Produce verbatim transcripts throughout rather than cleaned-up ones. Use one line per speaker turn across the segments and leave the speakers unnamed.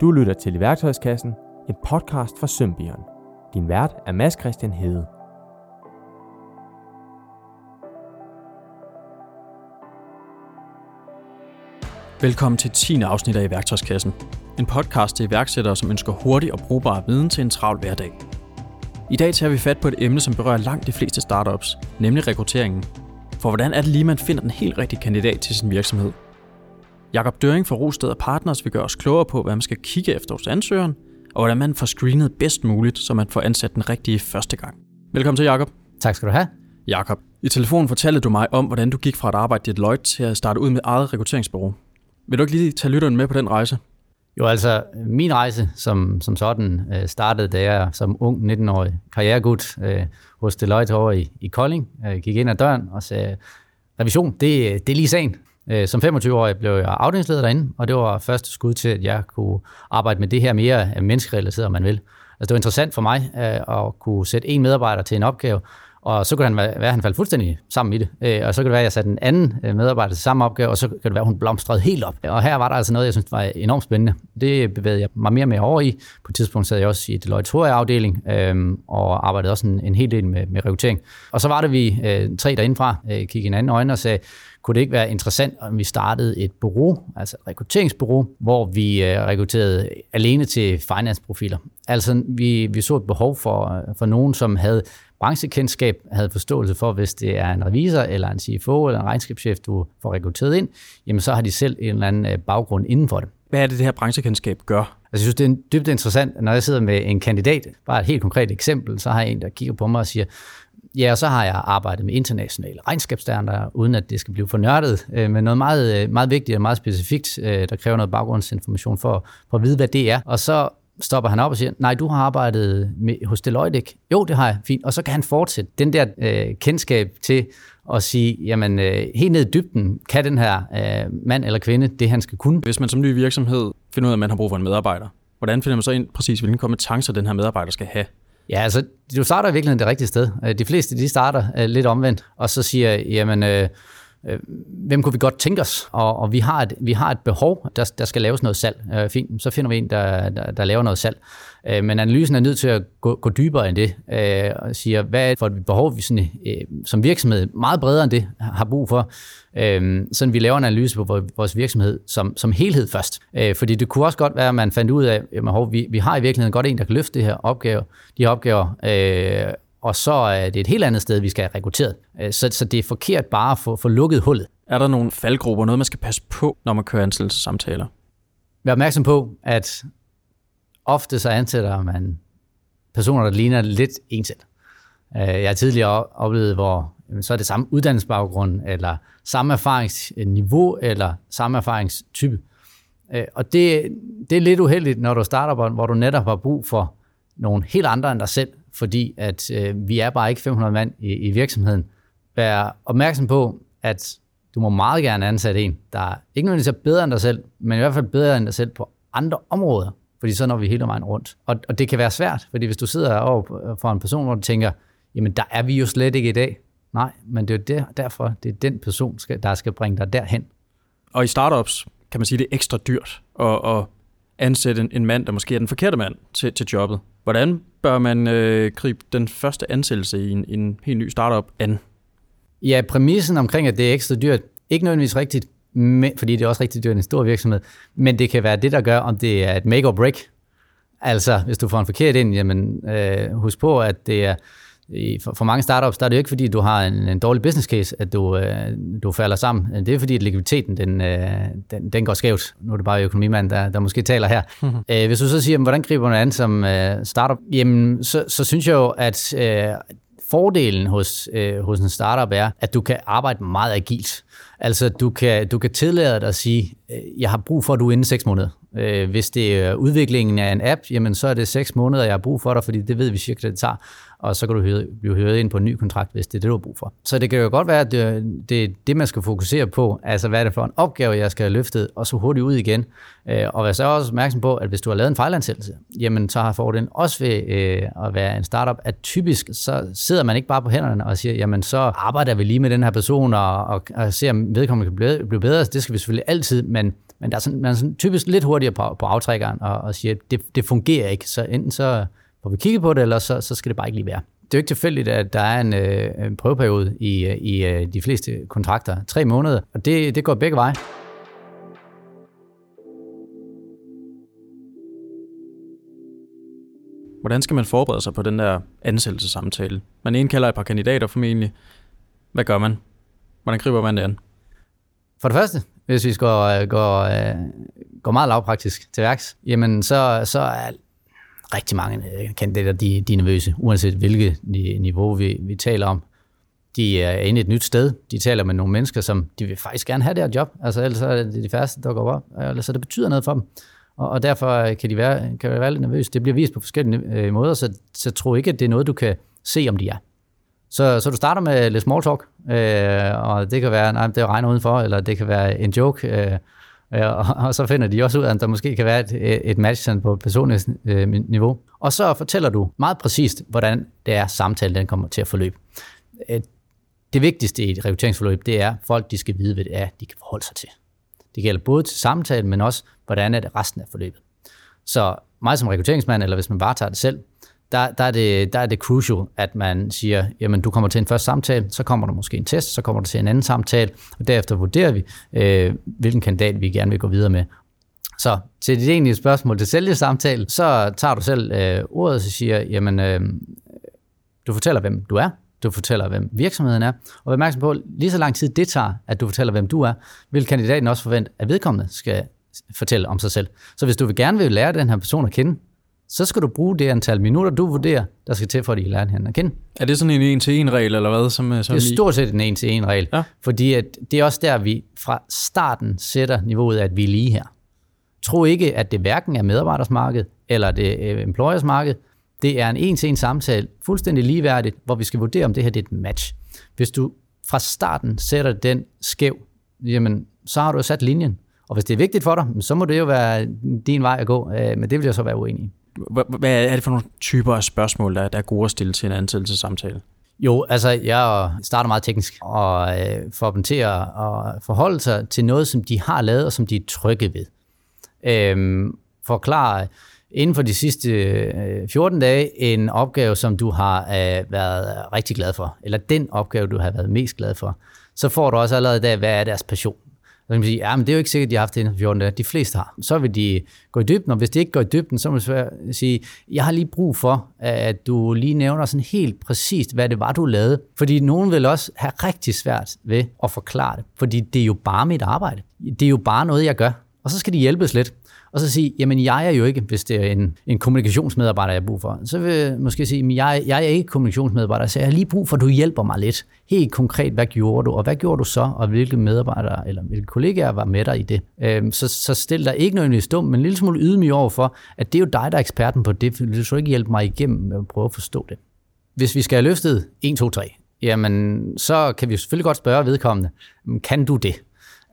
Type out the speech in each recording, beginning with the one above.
Du lytter til I Værktøjskassen, en podcast fra Symbion. Din vært er Mads Christian Hede.
Velkommen til tiende afsnit af I Værktøjskassen. En podcast til iværksættere, som ønsker hurtig og brugbar viden til en travl hverdag. I dag tager vi fat på et emne, som berører langt de fleste startups, nemlig rekrutteringen. For hvordan er det lige, man finder den helt rigtige kandidat til sin virksomhed? Jakob Døring fra Rosted og Partners vil gøre os klogere på, hvad man skal kigge efter hos ansøgeren, og hvordan man får screenet bedst muligt, så man får ansat den rigtige første gang. Velkommen til, Jakob.
Tak skal du have.
Jakob, i telefonen fortalte du mig om, hvordan du gik fra at arbejde i Deloitte til at starte ud med eget rekrutteringsbureau. Vil du ikke lige tage lytteren med på den rejse?
Jo, altså min rejse som, som sådan øh, startede, da jeg som ung nitten-årig karrieregut øh, hos Deloitte over i, i Kolding øh, gik ind ad døren og sagde, revision, det, det er lige sagen. Øh, som femogtyve-årig blev jeg afdelingsleder derinde, og det var første skud til, at jeg kunne arbejde med det her mere menneskerelateret, om man vil. Altså det var interessant for mig øh, at kunne sætte en medarbejder til en opgave, og så kunne han være, at han faldt fuldstændig sammen i det. Øh, og så kan det være, at jeg satte en anden medarbejder til samme opgave, og så kan det være, at hun blomstrede helt op. Og her var der altså noget, jeg synes var enormt spændende. Det bevægede jeg mig mere og mere over i. På et tidspunkt sad jeg også i Deloitte H R-afdeling, øh, og arbejdede også en, en hel del med, med rekruttering. Og så var det, vi øh, tre derindefra øh, kiggede hinanden i øjnene og sagde, kunne det ikke være interessant, om vi startede et bureau, altså et rekrutteringsbureau, hvor vi øh, rekrutterede alene til finance-profiler. Altså vi, vi så et behov for, for nogen, som havde branchekendskab, havde forståelse for, hvis det er en revisor, eller en C F O, eller en regnskabschef, du får rekrutteret ind, jamen så har de selv en eller anden baggrund inden for det.
Hvad er det, det her branchekendskab gør?
Altså, jeg synes, det er dybt interessant, når jeg sidder med en kandidat, bare et helt konkret eksempel, så har jeg en, der kigger på mig og siger, ja, og så har jeg arbejdet med internationale regnskabsstandarder, uden at det skal blive for nørdet, men noget meget, meget vigtigt og meget specifikt, der kræver noget baggrundsinformation for, for at vide, hvad det er. Og så stopper han op og siger, nej, du har arbejdet med, hos Deloitte, ikke? Jo, det har jeg, fint. Og så kan han fortsætte den der øh, kendskab til at sige, jamen øh, helt ned i dybden, kan den her øh, mand eller kvinde det, han skal kunne.
Hvis man som ny virksomhed finder ud af, at man har brug for en medarbejder, hvordan finder man så ind præcis, hvilke kompetencer den her medarbejder skal have?
Ja, altså, du starter i virkeligheden det rigtige sted. De fleste, de starter øh, lidt omvendt, og så siger, jamen, øh, øh, hvem kunne vi godt tænke os? Og, og vi, har et, vi har et behov, der, der skal laves noget salg. Øh, fint, så finder vi en, der, der, der laver noget salg. Øh, men analysen er nødt til at gå, gå dybere end det, øh, og siger, hvad er det for et behov, vi sådan, øh, som virksomhed meget bredere end det har brug for, øh, sådan vi laver en analyse på vores virksomhed som, som helhed først. Øh, fordi det kunne også godt være, at man fandt ud af, at vi, vi har i virkeligheden godt en, der kan løfte det her opgave, de her opgaver, øh, og så er det et helt andet sted, vi skal have rekrutteret. Øh, så, så det er forkert bare at få, få lukket hullet.
Er der nogle faldgrupper, noget man skal passe på, når man kører ansættelsessamtaler?
Vær opmærksom på, at ofte så ansætter man personer, der ligner lidt en selv. Jeg har tidligere oplevet, hvor så er det samme uddannelsesbaggrund, eller samme erfaringsniveau, eller samme erfaringstype. Og det, det er lidt uheldigt, når du starter, hvor du netop har brug for nogle helt andre end dig selv, fordi at øh, vi er bare ikke fem hundrede mand i, i virksomheden. Vær opmærksom på, at du må meget gerne ansætte en, der ikke nødvendigvis er bedre end dig selv, men i hvert fald bedre end dig selv på andre områder, fordi så når vi hele vejen rundt. Og, og det kan være svært, fordi hvis du sidder over for en person, hvor du tænker, jamen der er vi jo slet ikke i dag. Nej, men det er jo der, derfor, det er den person, der skal bringe dig derhen.
Og i startups kan man sige, det er ekstra dyrt at, at ansætte en, en mand, der måske er den forkerte mand til, til jobbet. Hvordan bør man øh, gribe den første ansættelse i en, en helt ny startup an?
Ja, præmissen omkring, at det er ekstra dyrt, ikke nødvendigvis rigtigt, men, fordi det er også rigtig dyrt i en stor virksomhed, men det kan være det, der gør, om det er et make or break. Altså, hvis du får en forkert ind, jamen øh, husk på, at det er for, for mange startups, der er det jo ikke, fordi du har en, en dårlig business case, at du, øh, du falder sammen. Det er fordi, at likviditeten, den, øh, den, den går skævt. Nu er det bare økonomimand, der, der måske taler her. Mm-hmm. Øh, hvis du så siger, jamen, hvordan griber man an som øh, startup, jamen, så, så synes jeg jo, at øh, fordelen hos, øh, hos en startup er, at du kan arbejde meget agilt. Altså, du kan, du kan tillade dig at sige, jeg har brug for, at du er inden seks måneder. Øh, hvis det er udviklingen af en app, jamen så er det seks måneder, jeg har brug for dig, fordi det ved vi cirka, det tager. Og så kan du høre, blive høret ind på en ny kontrakt, hvis det er det, du har brug for. Så det kan jo godt være, at det, det er det, man skal fokusere på. Altså, hvad er det for en opgave, jeg skal have løftet, og så hurtigt ud igen. Øh, og vær så også opmærksom på, at hvis du har lavet en fejlansættelse, jamen så har fordelen også ved øh, at være en startup, at typisk så sidder man ikke bare på hænderne og siger, jamen så arbejder vi lige med den her person, og, og, og ser, om vedkommende kan blive bedre. Det skal vi selvfølgelig altid, men men der er sådan, man er sådan typisk lidt hurtigere på, på aftrækkeren og, og siger, at det, det fungerer ikke. Så enten så får vi kigge på det, eller så, så skal det bare ikke lige være. Det er jo ikke tilfældigt, at der er en, øh, en prøveperiode i, i øh, de fleste kontrakter. Tre måneder, og det, det går begge veje.
Hvordan skal man forberede sig på den der ansættelsessamtale? Man indkalder et par kandidater formentlig. Hvad gør man? Hvordan griber man det an?
For det første, hvis vi går, går, går meget lavpraktisk til værks, jamen så, så er rigtig mange kandidater, de, de er nervøse, uanset hvilket niveau vi, vi taler om. De er inde i et nyt sted. De taler med nogle mennesker, som de vil faktisk gerne have deres job. Altså ellers er det de færreste, der går op. Altså det betyder noget for dem. Og derfor kan de være, kan de være lidt nervøse. Det bliver vist på forskellige måder, så, så tro ikke, at det er noget, du kan se, om de er. Så, så du starter med lidt small talk, øh, og det kan være, nej, det er regner udenfor, eller det kan være en joke, øh, og, og så finder de også ud af, at der måske kan være et, et match sådan på personligt øh, niveau. Og så fortæller du meget præcist, hvordan det er, samtalen den kommer til at forløbe. Det vigtigste i et rekrutteringsforløb, det er, at folk de skal vide, hvad det er, de kan forholde sig til. Det gælder både til samtalen, men også, hvordan er det resten af forløbet. Så mig som rekrutteringsmand, eller hvis man bare tager det selv, der, der, er, det, der er det crucial, at man siger, jamen du kommer til en første samtale, så kommer der måske en test, så kommer der til en anden samtale, og derefter vurderer vi, øh, hvilken kandidat vi gerne vil gå videre med. Så til det egentlige spørgsmål til sælgesamtale, så tager du selv øh, ordet og siger, jamen øh, du fortæller, hvem du er, du fortæller, hvem virksomheden er, og vær opmærksom på, lige så lang tid det tager, at du fortæller, hvem du er, vil kandidaten også forvente, at vedkommende skal fortælle om sig selv. Så hvis du vil gerne vil lære den her person at kende, så skal du bruge det antal minutter, du vurderer, der skal til for, at I lærer hende at kende.
Er det sådan en en-til-en-regel, eller hvad? Som, som
det er stort set en en-til-en-regel, ja. Fordi at det er også der, vi fra starten sætter niveauet af, at vi er lige her. Tro ikke, at det hverken er medarbejdersmarked, eller det er employersmarked. Det er en en-til-en samtale, fuldstændig ligeværdigt, hvor vi skal vurdere, om det her det er et match. Hvis du fra starten sætter den skæv, jamen, så har du sat linjen. Og hvis det er vigtigt for dig, så må det jo være din vej at gå, men det vil jeg så være uenig i.
Hvad er det for nogle typer af spørgsmål, der er gode at stille til en ansættelsessamtale?
Jo, altså jeg starter meget teknisk, og øh, får dem til at, at forholde sig til noget, som de har lavet, og som de er trygge ved. Øhm, forklare inden for de sidste øh, fjorten dage en opgave, som du har øh, været rigtig glad for, eller den opgave, du har været mest glad for. Så får du også allerede i dag, hvad er deres passion? Så kan man sige, ja, men det er jo ikke sikkert, at de har haft det inden for fjorten dage. De fleste har. Så vil de gå i dybden, og hvis de ikke går i dybden, så må man sige, jeg har lige brug for, at du lige nævner sådan helt præcist, hvad det var, du lavede. Fordi nogen vil også have rigtig svært ved at forklare det, fordi det er jo bare mit arbejde. Det er jo bare noget, jeg gør. Og så skal de hjælpes lidt. Og så sige, jamen jeg er jo ikke, hvis det er en, en kommunikationsmedarbejder, jeg har brug for. Så vil jeg måske sige, men jeg, jeg er ikke kommunikationsmedarbejder, så jeg har lige brug for, at du hjælper mig lidt. Helt konkret, hvad gjorde du, og hvad gjorde du så, og hvilke medarbejdere eller hvilke kollegaer var med dig i det. Øhm, så, så stil dig ikke nødvendigvis dum, men en lille smule ydmyg over for, at det er jo dig, der er eksperten på det, for du skal ikke hjælpe mig igennem med at prøve at forstå det. Hvis vi skal have løftet en, to, tre, jamen så kan vi selvfølgelig godt spørge vedkommende, kan du det?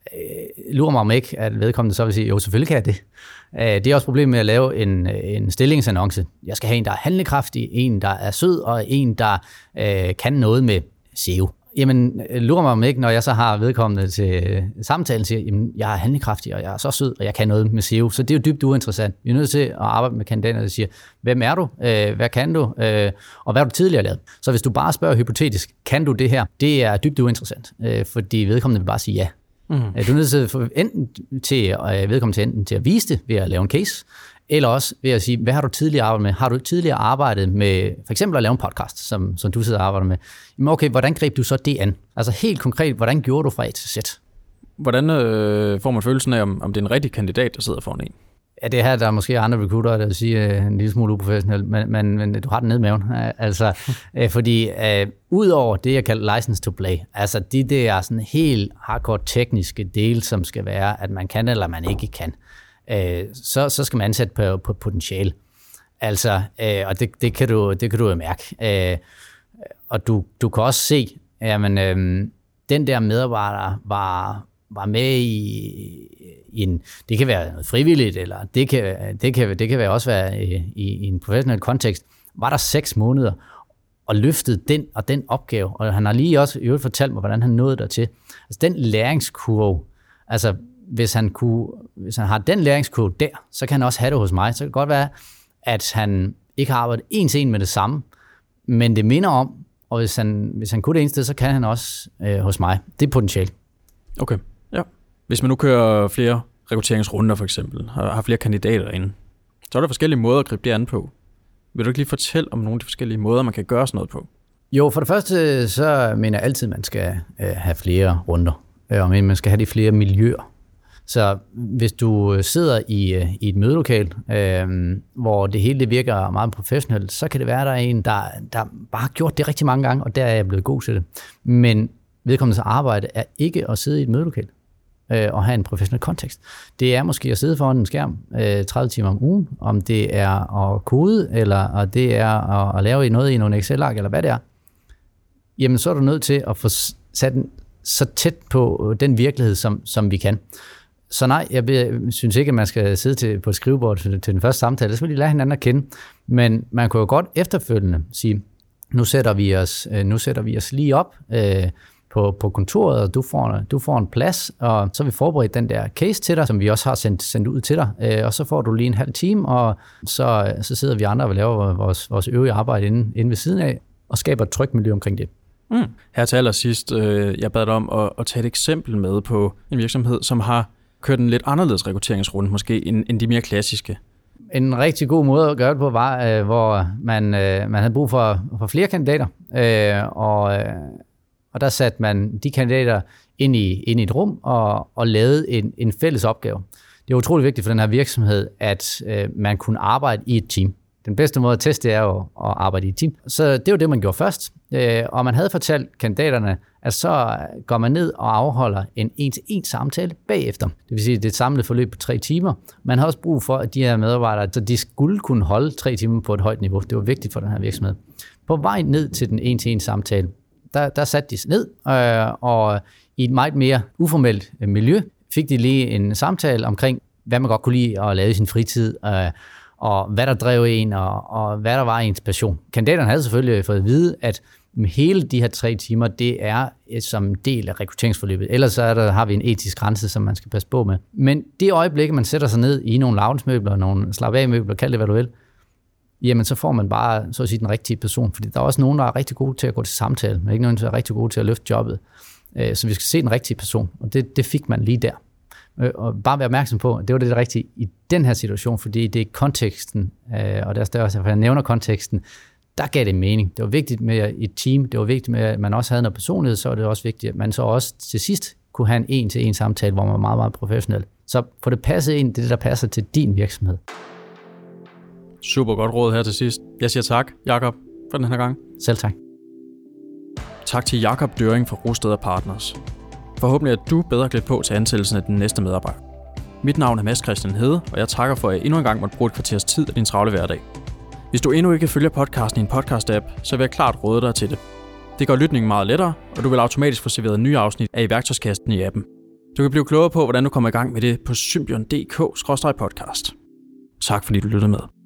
Lurer mig om ikke, at vedkommende så vil sige, jo, selvfølgelig kan jeg det. Det er også problemet med at lave en, en stillingsannonce. Jeg skal have en, der er handlekraftig, en, der er sød, og en, der øh, kan noget med S E O. Jamen, lurer mig om ikke, når jeg så har vedkommende til samtalen, siger, jamen, jeg er handlekraftig, og jeg er så sød, og jeg kan noget med S E O. Så det er jo dybt uinteressant. Vi er nødt til at arbejde med kandidater, der siger, hvem er du? Hvad kan du? Og hvad har du tidligere lavet? Så hvis du bare spørger hypotetisk, kan du det her? Det er dybt uinteressant, fordi vedkommende vil bare sige ja. Mm. Du er nødt til, for enten til at vedkomme til enten til at vise det ved at lave en case, eller også ved at sige, hvad har du tidligere arbejdet med? Har du tidligere arbejdet med for eksempel at lave en podcast, som, som du sidder og arbejder med? Jamen okay, hvordan greb du så det an? Altså helt konkret, hvordan gjorde du fra A til Z?
Hvordan øh, får man følelsen af, om, om det er en rigtig kandidat, der sidder foran en?
Ja, det her, der er måske andre recruiter, der vil sige uh, en lille smule uprofessionelt, men, men, men du har den ned i maven. Altså, uh, fordi uh, udover det, jeg kalder license to play, altså de der sådan helt hardcore tekniske dele, som skal være, at man kan eller man ikke kan, uh, så, så skal man ansætte på, på potentiale. Altså, uh, og det, det, kan du, det kan du jo mærke. Uh, og du, du kan også se, jamen, uh, den der medarbejder var... var med i, i en, det kan være noget frivilligt, eller det kan, det kan, det kan være også være i, i en professionel kontekst, var der seks måneder, og løftede den og den opgave, og han har lige også i øvrigt fortalt mig, hvordan han nåede dertil. Altså den læringskurve, altså hvis han, kunne, hvis han har den læringskurve der, så kan han også have det hos mig. Så kan det godt være, at han ikke har arbejdet en til en med det samme, men det minder om, og hvis han, hvis han kunne det ene sted, så kan han også øh, hos mig. Det er potentiale.
Okay, ja. Hvis man nu kører flere rekrutteringsrunder for eksempel, og har flere kandidater inde, så er der forskellige måder at gribe det an på. Vil du ikke lige fortælle om nogle af de forskellige måder, man kan gøre sådan noget på?
Jo, for det første, så mener jeg altid, at man skal øh, have flere runder, øh, og man skal have de flere miljøer. Så hvis du sidder i, øh, i et mødelokal, øh, hvor det hele det virker meget professionelt, så kan det være, at der er en, der, der bare har gjort det rigtig mange gange, og der er jeg blevet god til det. Men vedkommendes arbejde er ikke at sidde i et mødelokal øh, og have en professionel kontekst. Det er måske at sidde foran en skærm øh, tredive timer om ugen, om det er at kode, eller og det er at, at lave noget i nogle Excel-ark, eller hvad det er. Jamen, så er du nødt til at få sat den så tæt på den virkelighed, som, som vi kan. Så nej, jeg synes ikke, at man skal sidde til, på et skrivebord til, til den første samtale. Så vil de lære hinanden at kende. Men man kunne jo godt efterfølgende sige, nu sætter vi os, nu sætter vi os lige op øh, på, på kontoret, og du får, du får en plads, og så har vi forberedt den der case til dig, som vi også har sendt, sendt ud til dig. Øh, og så får du lige en halv time, og så, så sidder vi andre og laver vores, vores øvrige arbejde inde, inde ved siden af, og skaber et trygt miljø omkring det.
Mm. Her til allersidst, øh, jeg bad dig om at, at tage et eksempel med på en virksomhed, som har kørt en lidt anderledes rekrutteringsrunde, måske end, end de mere klassiske.
En rigtig god måde at gøre det på var, øh, hvor man, øh, man havde brug for, for flere kandidater, øh, og, øh, og der satte man de kandidater ind i, ind i et rum og, og lavede en, en fælles opgave. Det er utrolig vigtigt for den her virksomhed, at øh, man kunne arbejde i et team. Den bedste måde at teste er jo at arbejde i et team. Så det var det, man gjorde først. Og man havde fortalt kandidaterne, at så går man ned og afholder en en-til-en samtale bagefter. Det vil sige, at det er et samlet forløb på tre timer. Man har også brug for, at de her medarbejdere, så de skulle kunne holde tre timer på et højt niveau. Det var vigtigt for den her virksomhed. På vej ned til den en-til-en samtale, der, der satte de sig ned, øh, og i et meget mere uformelt miljø fik de lige en samtale omkring, hvad man godt kunne lide at lave i sin fritid, øh, og hvad der drev en, og, og hvad der var ens passion. Kandidaterne havde selvfølgelig fået at vide, at hele de her tre timer, det er som del af rekrutteringsforløbet. Ellers så er der, har vi en etisk grænse, som man skal passe på med. Men det øjeblik, man sætter sig ned i nogle lounge-møbler, nogle slap-af-møbler, kald det hvad du vil, jamen så får man bare, så at sige, den rigtige person. Fordi der er også nogen, der er rigtig gode til at gå til samtale, men ikke nogen, der er rigtig gode til at løfte jobbet. Så vi skal se den rigtige person, og det, det fik man lige der. Og bare være opmærksom på, at det var det rigtige i den her situation, fordi det er konteksten, og der er også, at jeg nævner konteksten, der gav det mening. Det var vigtigt med et team, det var vigtigt med, at man også havde noget personlighed, så var det også vigtigt, at man så også til sidst kunne have en en-til-en samtale, hvor man var meget, meget professionel. Så få det passet ind, det er det, der passer til din virksomhed.
Super godt råd her til sidst. Jeg siger tak, Jakob, for den her gang.
Selv tak.
Tak til Jakob Døring fra Rosted og Partners. Forhåbentlig er du bedre klædt på til ansættelsen af den næste medarbejder. Mit navn er Mads Christian Hede, og jeg takker for, at jeg endnu en gang måtte bruge et kvarters tid af din travle hverdag. Hvis du endnu ikke følger podcasten i en podcast-app, så vil jeg klart råde dig til det. Det gør lytningen meget lettere, og du vil automatisk få serveret nye afsnit af i værktøjskassen i appen. Du kan blive klogere på, hvordan du kommer i gang med det på symbion punktum d k skråstreg podcast. Tak fordi du lyttede med.